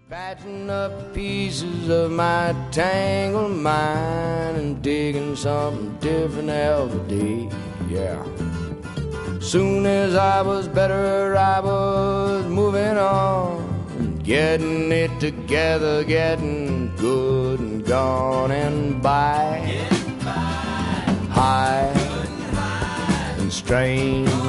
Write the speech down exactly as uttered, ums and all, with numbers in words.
Patching up pieces of my tangled mind and digging something different every day, yeah. Soon as I was better, I was moving on, getting it together, getting good and gone and by, high and strange.